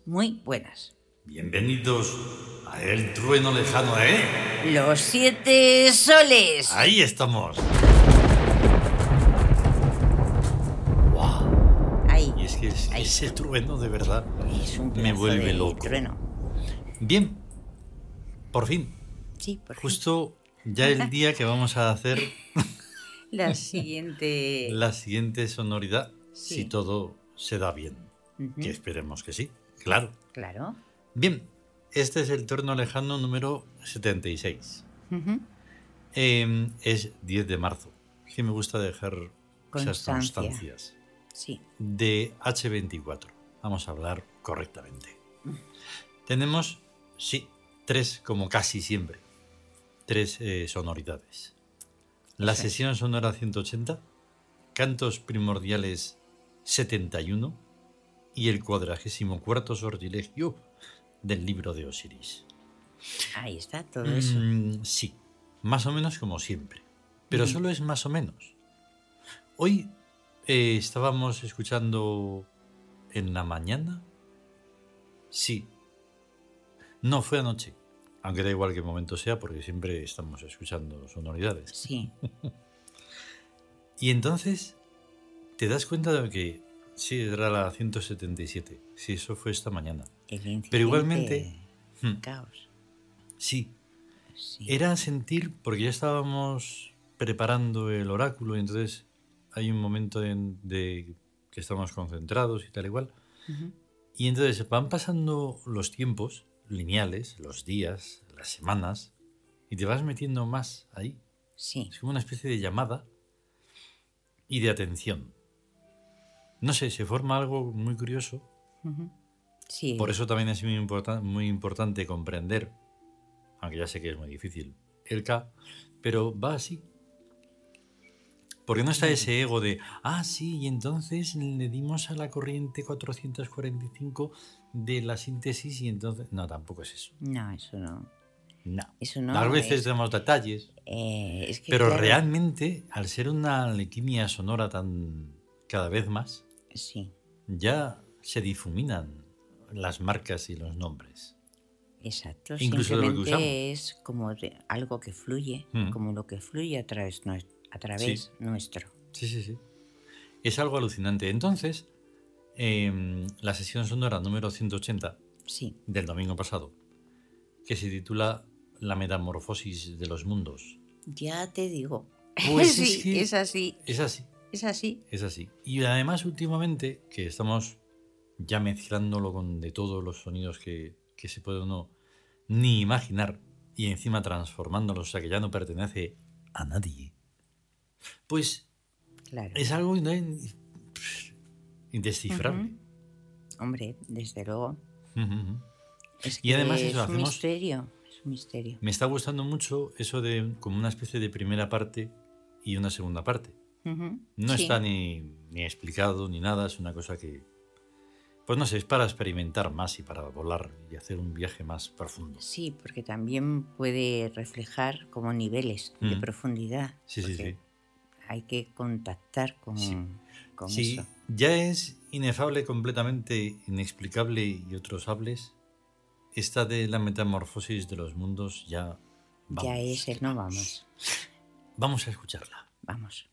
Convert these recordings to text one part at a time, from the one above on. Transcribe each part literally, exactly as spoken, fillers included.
muy buenas. Bienvenidos a El Trueno Lejano, ¿eh? Los siete soles. Ahí estamos. ¡Wow! Ahí. Y es que es, Ahí. ese trueno de verdad Es un me vuelve de loco. Trueno. Bien, por fin. Sí, por Justo ya el día que vamos a hacer la siguiente. la siguiente sonoridad, Sí. si todo se da bien. Uh-huh. Que esperemos que sí, claro. Claro. Bien, este es el Trueno Lejano número setenta y seis. Uh-huh. Eh, es diez de marzo. Que me gusta dejar esas Constancia. constancias. Sí. De hache veinticuatro. Vamos a hablar correctamente. Tenemos, sí, tres, como casi siempre. Tres eh, sonoridades. La Eso es. sesión sonora ciento ochenta, cantos primordiales setenta y uno y el cuadragésimo cuarto sortilegio del libro de Osiris. Ahí está todo eso. Mm, sí, más o menos como siempre. Pero Ujú. solo es más o menos. Hoy eh, estábamos escuchando en la mañana. Sí. No, fue anoche. Aunque da igual qué momento sea, porque siempre estamos escuchando sonoridades. Sí. Y entonces te das cuenta de que sí, era la ciento setenta y siete. Sí, eso fue esta mañana. El incidente. Pero igualmente, hmm, Caos. sí, Sí. era sentir, porque ya estábamos preparando el oráculo y entonces hay un momento en- de que estamos concentrados y tal igual. Uh-huh. Y entonces van pasando los tiempos lineales, los días, las semanas, y te vas metiendo más ahí. Sí. Es como una especie de llamada y de atención. No sé, se forma algo muy curioso. Uh-huh. Sí. Por eso también es muy, importan- muy importante comprender, aunque ya sé que es muy difícil, el K, pero va así. Porque no está Sí. ese ego de, ah, sí, y entonces le dimos a la corriente cuatrocientos cuarenta y cinco de la síntesis y entonces... No, tampoco es eso. No, eso no. No. Eso no. A veces es, tenemos detalles, eh, es que, pero claro, realmente, al ser una alquimia sonora tan cada vez más, Sí, ya se difuminan las marcas y los nombres. exacto. Incluso de lo que Simplemente es como de algo que fluye, Mm. como lo que fluye a través, nues- a través Sí. nuestro. Sí, sí, sí. Es algo alucinante. Entonces, eh, la sesión sonora número ciento ochenta Sí, del domingo pasado, que se titula La metamorfosis de los mundos. ya te digo. Pues sí, es que es así, es así, es así. es así. Y además últimamente, que estamos ya mezclándolo con de todos los sonidos que, que se puede uno ni imaginar y encima transformándolos, o sea que ya no pertenece a nadie, pues Claro. es algo in- indescifrable. Ujú. Hombre, desde luego. Ujú, ujú. Es Y además que eso, es un hacemos- misterio. Es un misterio. Me está gustando mucho eso de como una especie de primera parte y una segunda parte. Ujú. No Sí. está ni, ni explicado ni nada, es una cosa que, pues no sé, es para experimentar más y para volar y hacer un viaje más profundo. Sí, porque también puede reflejar como niveles de Mm. profundidad. Sí, sí, porque sí. hay que contactar con, Sí. con Si eso. ya es inefable, completamente inexplicable y otros hables, esta de la metamorfosis de los mundos ya... Vamos, ya es el que no vamos. Vamos a escucharla. Vamos.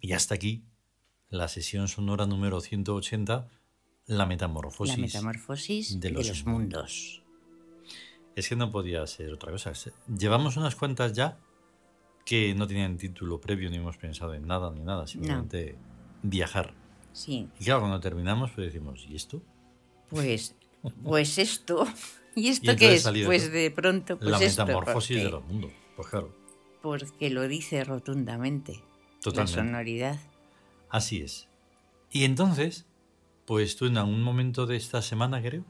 Y hasta aquí la sesión sonora número ciento ochenta, la metamorfosis, La metamorfosis de de los, los, mundos. mundos. Es que no podía ser otra cosa. Llevamos unas cuantas ya que no tenían título previo, ni hemos pensado en nada, ni nada. Simplemente no. Viajar. Sí. Y claro, cuando terminamos, pues decimos, ¿y esto? Pues, pues esto. ¿Y esto y qué es? Salido Pues de pronto, pues la esto, metamorfosis porque, de los mundos. Pues claro. Porque lo dice rotundamente. Totalmente. La sonoridad. Así es. Y entonces, pues tú en algún momento de esta semana, creo,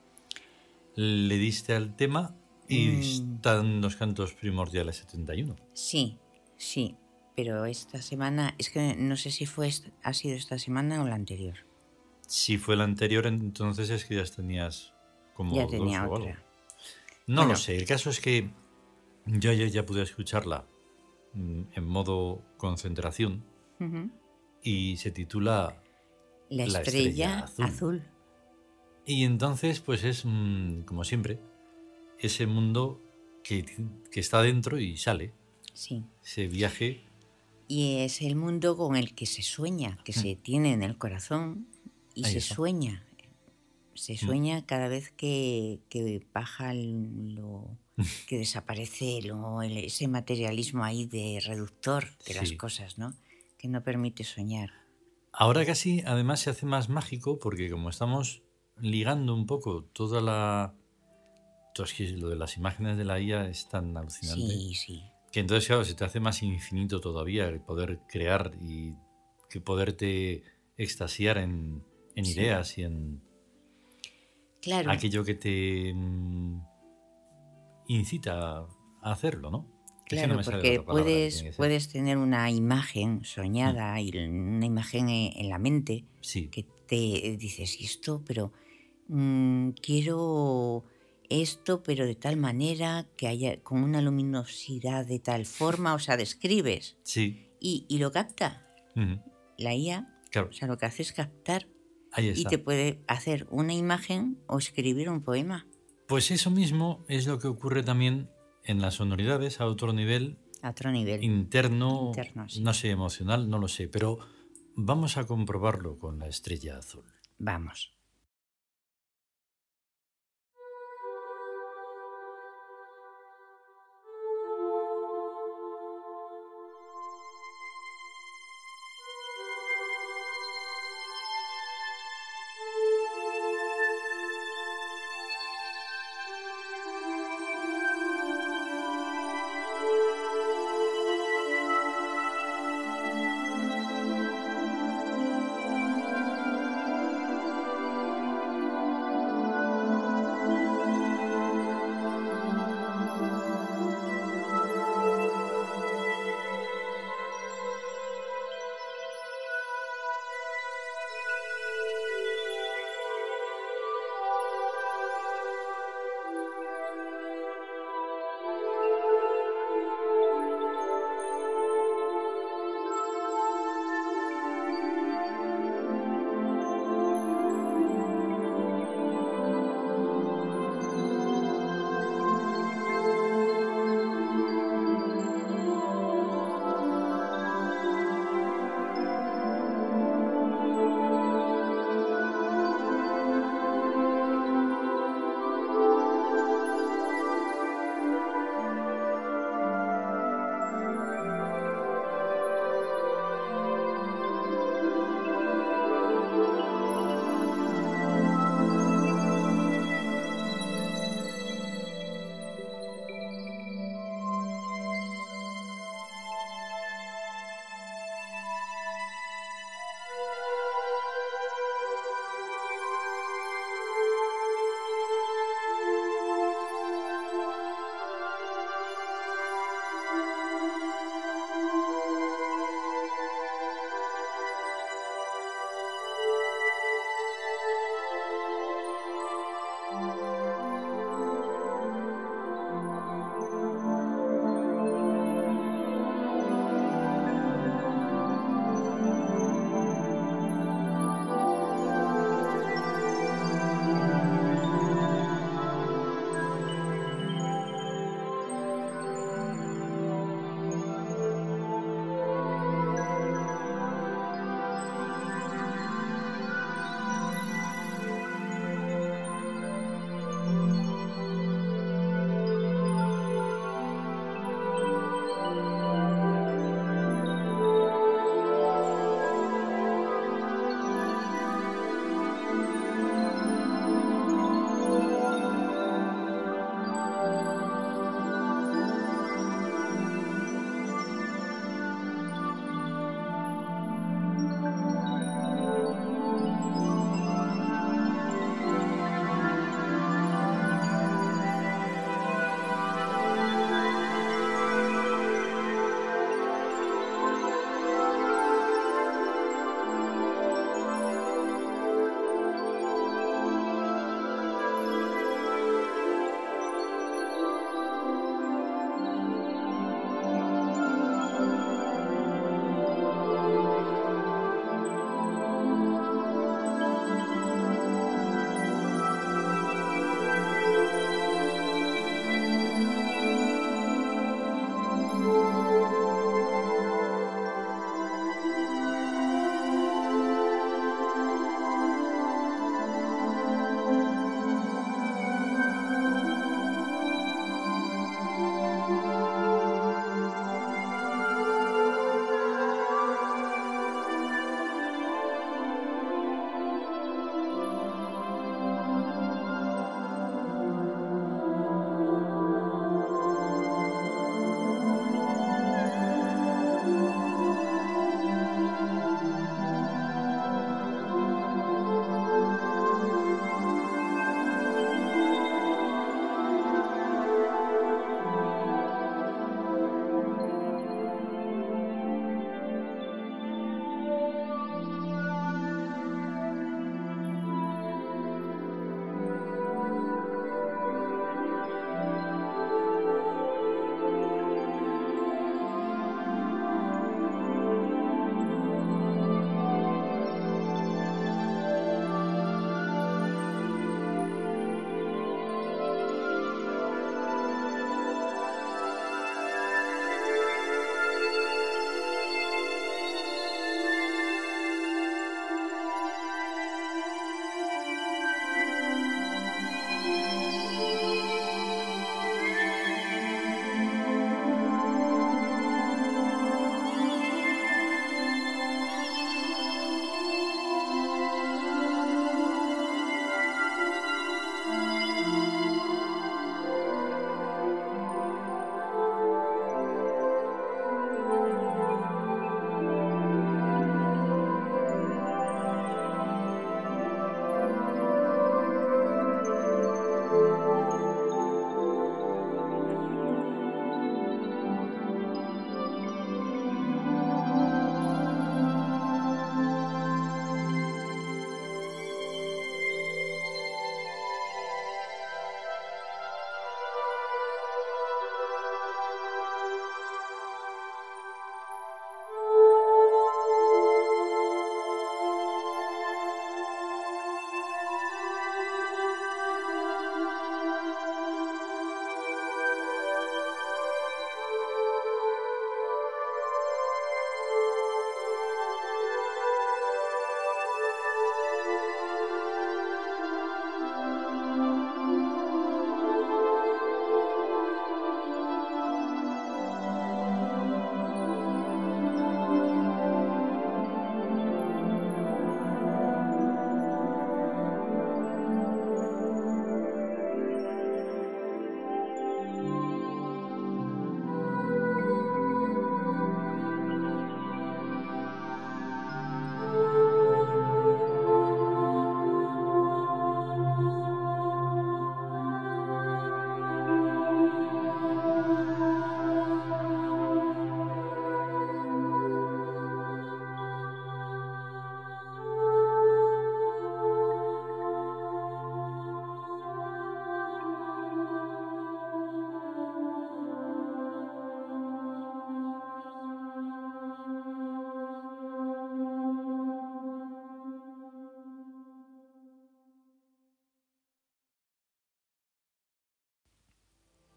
le diste al tema y mm. están los cantos primordiales setenta y uno. Sí, sí. Pero esta semana, es que no sé si fue ha sido esta semana o la anterior. Si fue la anterior, entonces es que ya tenías como ya dos tenía o otra. Algo. No bueno. lo sé. El caso es que yo ya, ya pude escucharla en modo concentración uh-huh. y se titula La estrella, la estrella azul. azul. Y entonces, pues es mmm, como siempre, ese mundo que, que está dentro y sale. Sí. Ese viaje. Y es el mundo con el que se sueña, que hmm. se tiene en el corazón y Ahí se está. sueña. Se sueña hmm. cada vez que, que baja lo que desaparece lo, el, ese materialismo ahí de reductor de sí. las cosas, ¿no? Que no permite soñar. Ahora casi, además, se hace más mágico porque como estamos ligando un poco toda la... Entonces, que lo de las imágenes de la I A es tan alucinante. Sí, sí. Que entonces, claro, se te hace más infinito todavía el poder crear y que poderte extasiar en, en sí. ideas y en claro. aquello que te mm, incita a hacerlo, ¿no? Claro, no porque puedes, puedes tener una imagen soñada, mm. y una imagen en la mente sí. que te dices, ¿y esto? Pero mmm, quiero... esto, pero de tal manera que haya con una luminosidad de tal forma, o sea, describes sí. y, y lo capta. Uh-huh. La I A, claro. o sea, lo que hace es captar Ahí está. y te puede hacer una imagen o escribir un poema. Pues eso mismo es lo que ocurre también en las sonoridades a otro nivel. A otro nivel. Interno, Interno sí. no sé, emocional, no lo sé, pero vamos a comprobarlo con la estrella azul. Vamos.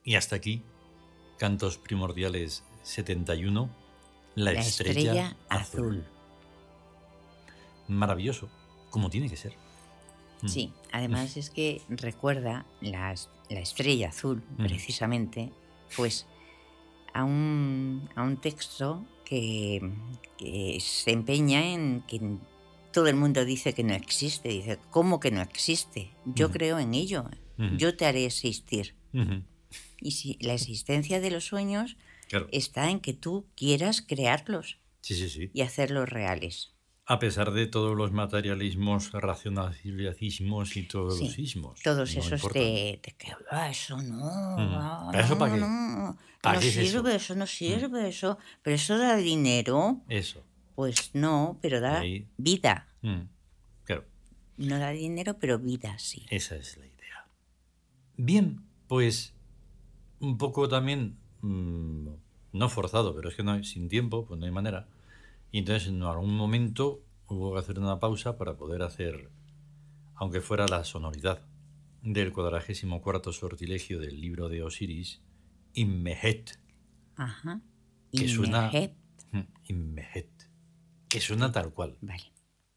Y hasta aquí, Cantos Primordiales setenta y uno, La, La estrella, estrella azul. azul. Maravilloso, como tiene que ser. Sí, además es que recuerda las, la estrella azul, Mm. precisamente, pues a un, a un texto que, que se empeña en que todo el mundo dice que no existe. Dice, ¿cómo que no existe? Yo Ujú. creo en ello. Ujú. Yo te haré existir. Ujú. Y si la existencia de los sueños Claro. está en que tú quieras crearlos Sí, sí, sí. y hacerlos reales. A pesar de todos los materialismos, racionalismos y todos los Sí, sismos. todos no esos importan. de, de que "Ah, eso no, Ujú. ah, ¿Pero eso no, para qué? no, que ¿Para no qué es eso? sirve, eso no sirve, eso, pero eso da dinero, Eso. pues no, pero da Ahí. vida. Mm. Claro, No da dinero, pero vida sí. esa es la idea. Bien, pues un poco también, mmm, no forzado, pero es que no hay, sin tiempo, pues no hay manera. Y entonces en algún momento hubo que hacer una pausa para poder hacer, aunque fuera la sonoridad del cuadragésimo cuarto sortilegio del libro de Osiris, Inmehet, Ajá. que suena Inmehet. mm, Inmehet, que suena tal cual. Vale.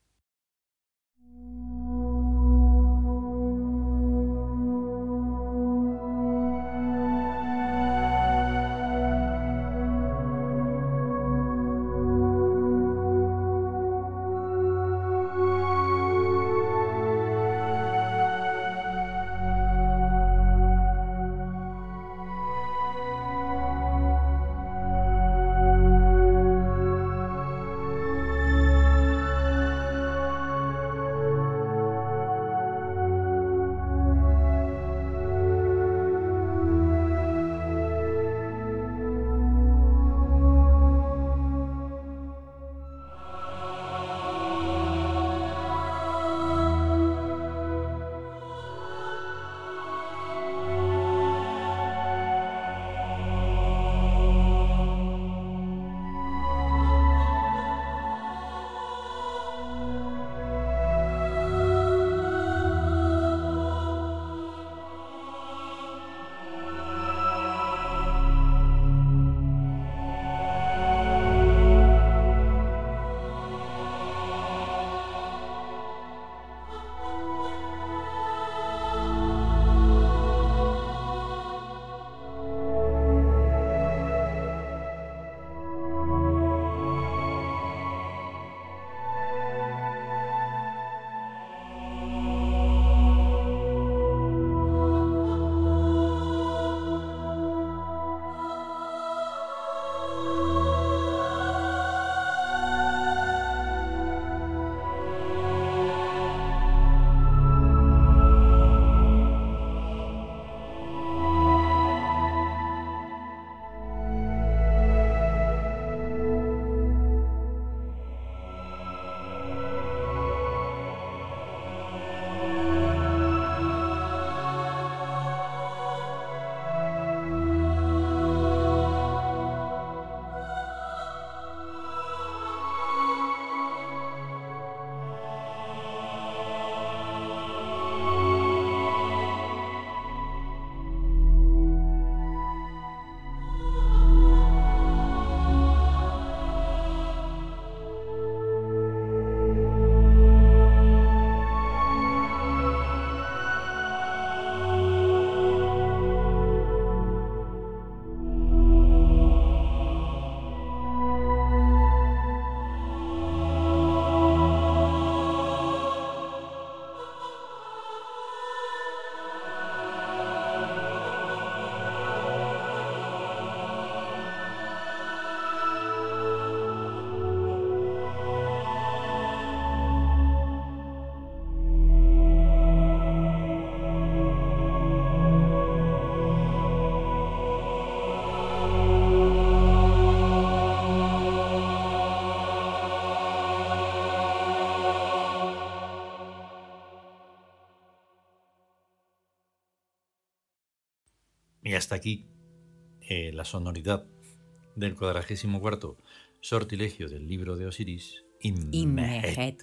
Y hasta aquí eh, la sonoridad del cuadragésimo cuarto sortilegio del libro de Osiris, Inmehet. Inmehet.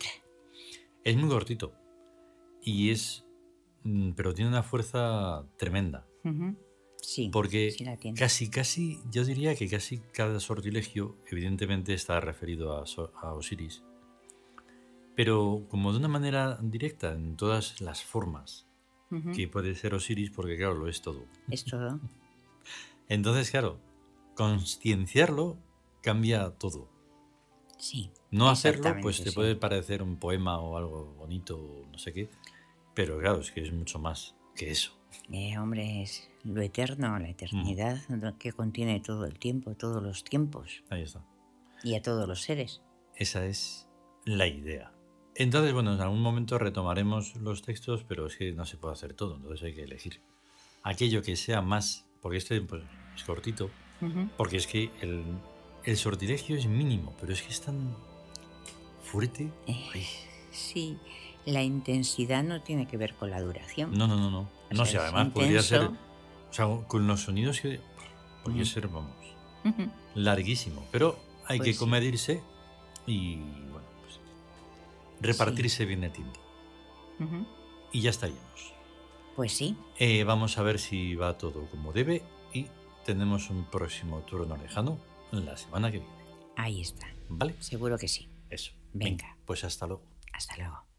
Es muy cortito y es, mm, pero tiene una fuerza tremenda. Ujú. Sí, porque sí la tiene. casi, casi, yo diría que casi cada sortilegio evidentemente está referido a, So- a Osiris, pero como de una manera directa en todas las formas Ujú. que puede ser Osiris, porque claro, lo es todo. Es todo. Entonces, claro, conscienciarlo cambia todo. Sí. No hacerlo, pues exactamente, te sí. puede parecer un poema o algo bonito, o no sé qué, pero claro, es que es mucho más que eso. Eh, hombre, es lo eterno, la eternidad lo que contiene todo el tiempo, todos los tiempos Ahí está. y a todos los seres. Esa es la idea. Entonces, bueno, en algún momento retomaremos los textos, pero es que no se puede hacer todo, entonces hay que elegir aquello que sea más, porque este pues, es cortito, Ujú. porque es que el, el sortilegio es mínimo, pero es que es tan fuerte. Eh, Ay, sí, la intensidad no tiene que ver con la duración. no, no, no, no. O No sea, sé, es además podría ser, intenso. o sea, con los sonidos que podría Ujú. ser, vamos, Ujú. larguísimo, pero hay Pues que sí. comedirse y, bueno, pues repartirse bien el tiempo. Ujú. Y ya estaríamos. Pues sí, Eh, vamos a ver si va todo como debe y tenemos un próximo turno lejano la semana que viene. ahí está. ¿Vale? Seguro que sí. Eso. Venga. Pues hasta luego. Hasta luego.